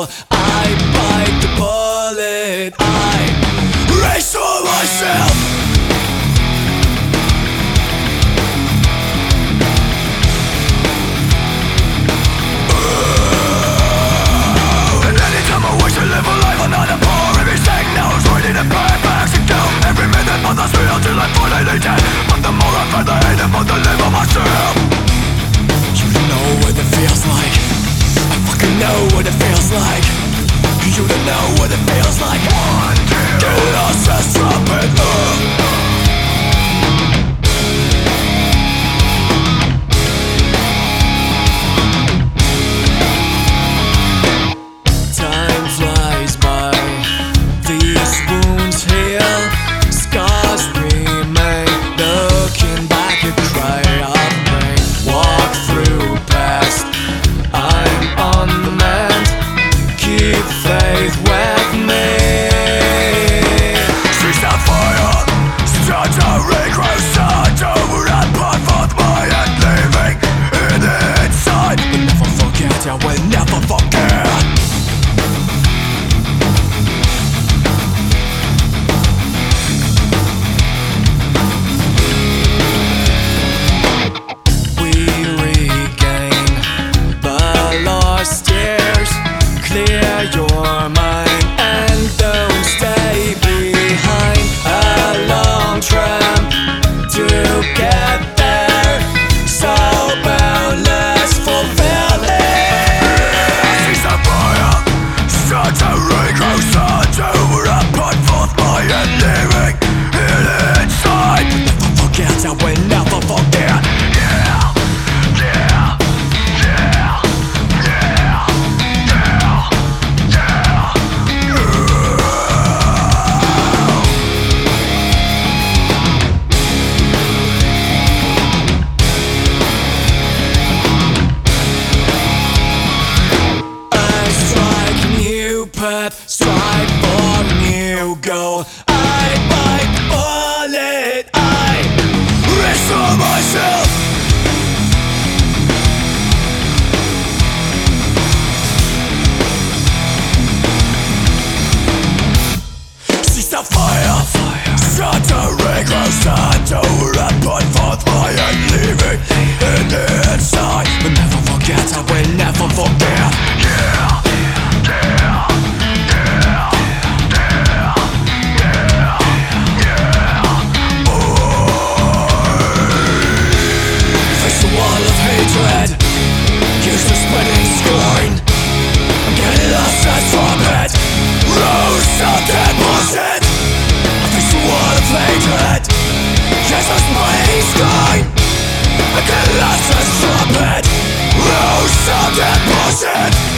I bite the bullet, I race for myself. And anytime I wish to live a life I'm not a poor, every signal is ready to pay back and down. Every minute bothers me until I'm finally dead. But the more I fight the hate, the more I live on myself. You don't know what it feels like. I fucking know what it feels like. You don't know what it feels like. Get lost and drop it up. Time flies by, these wounds heal, scars remain. Looking back at cry of pain. Walk through past, I'm on the mend. Keep faith with me. She's on fire, start to regrow, start over and put forth my end, leaving it inside. But never forget, I will never forget. Clear your mind and don't stay behind. A long tramp to get there, so boundless, fulfilling. She's a fire, start to regrow, start over and put forth my end, leaving it inside. Never forget, I will never forget. Strive for a new goal. I bite the bullet, I risk for myself. She's a fire, start to regrow, start over and put forth my end, leaving it inside. But never forget, I will never forget. Yeah. Here's the spreading scorn. I'm getting lost and from it. Rose of dead bullshit. I face the wall of hatred. Here's the spreading scorn. I'm getting lost and from it. Rose of dead bullshit.